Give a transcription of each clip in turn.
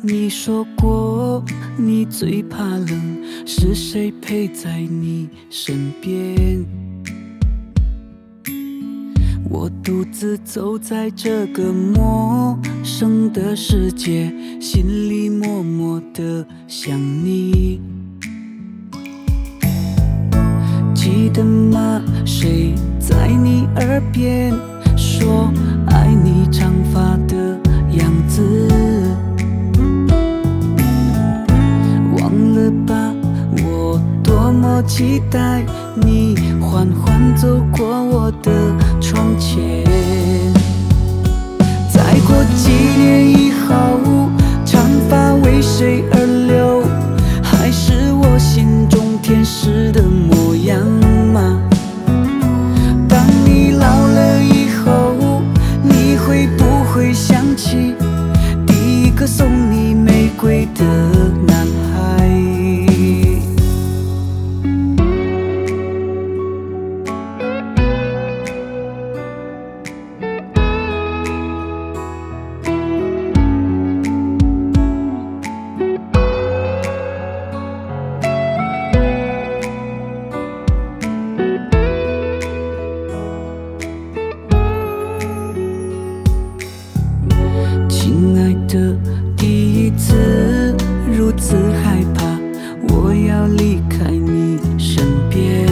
你说过你最怕冷，是谁陪在你身边？我独自走在这个陌生的世界，心里默默地想你。记得吗？谁在你耳边说爱你长发的样子？忘了吧，我多么期待你缓缓走过我的窗前。再过几年以后，长发为谁而留？还是我心中天使的模样吗？当你老了以后，你会不会想起第一个送你玫瑰的男孩？亲爱的，第一次如此害怕，我要离开你身边。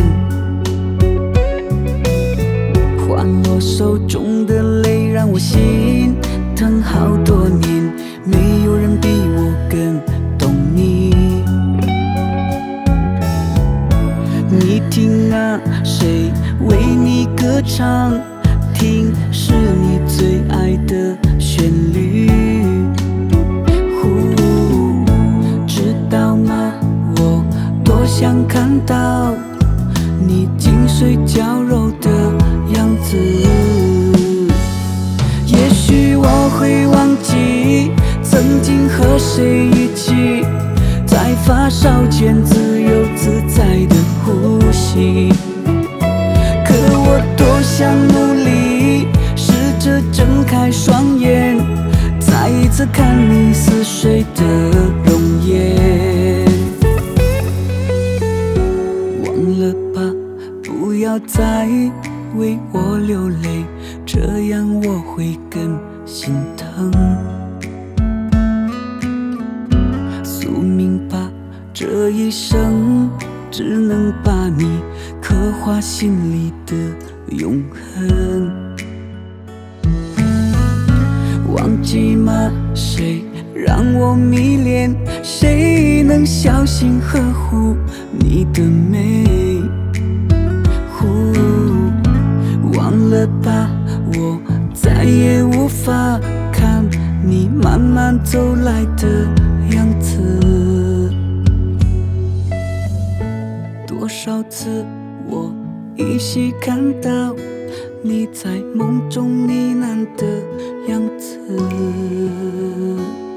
换我手中的泪，让我心疼好多年，没有人比我更懂你。你听啊，谁为你歌唱？听，是你最爱的旋律。知道吗？我多想看到你精髓娇柔的样子。也许我会忘记曾经和谁一起，在发梢间自由自在的呼吸。可我多想努力，试着睁开双眼，再一次看你似水的容颜。忘了吧，不要再为我流泪，这样我会更心疼。宿命吧，这一生只能把你刻画心里的永恒。忘记吗？谁让我迷恋？谁能小心呵护你的美？忘了吧，我再也无法看你慢慢走来的样子。多少次我依稀看到你在梦中呢喃的样子。